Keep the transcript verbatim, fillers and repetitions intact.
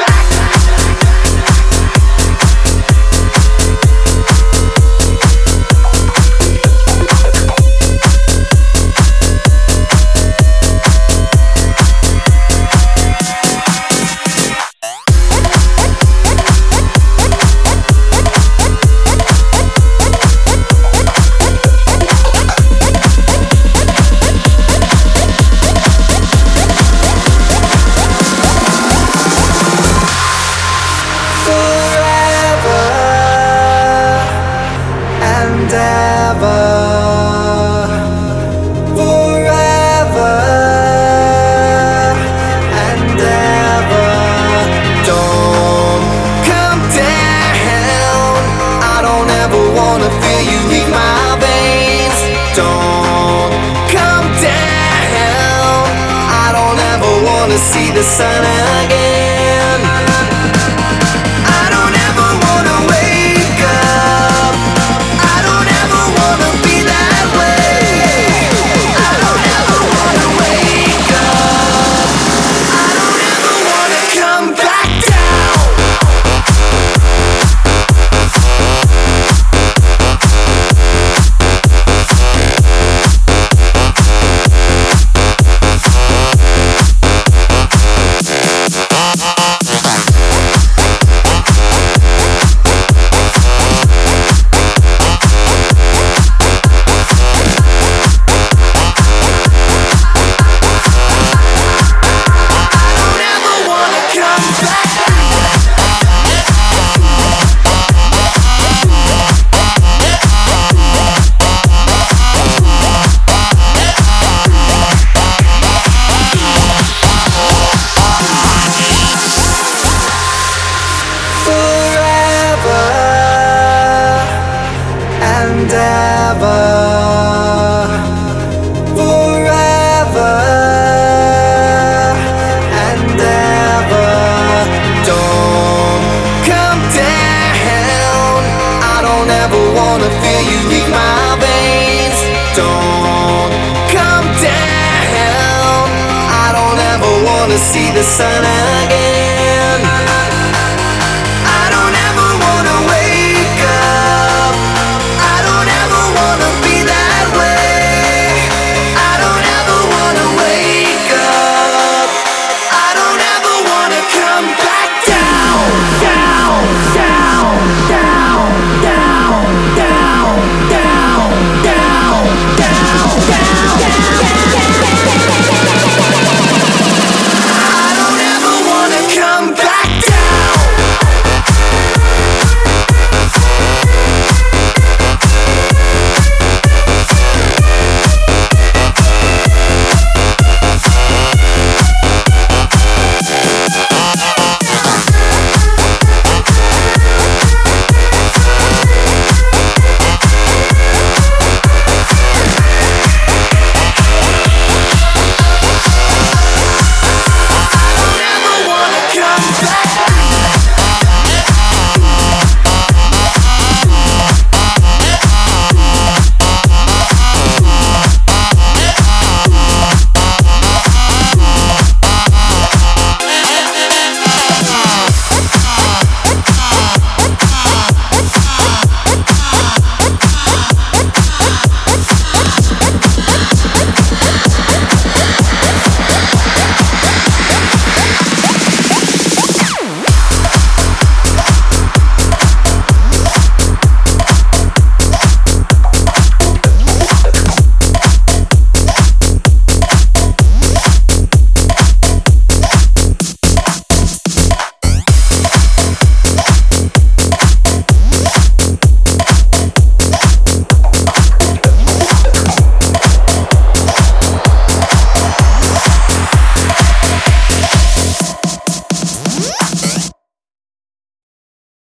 See the sun again. I don't ever wanna wake up. I don't ever wanna be that way. I don't ever wanna wake up. I don't ever wanna come back down. And ever, forever and ever. Don't come down. I don't ever wanna feel you leave my veins. Don't come down. I don't ever wanna see the sun again.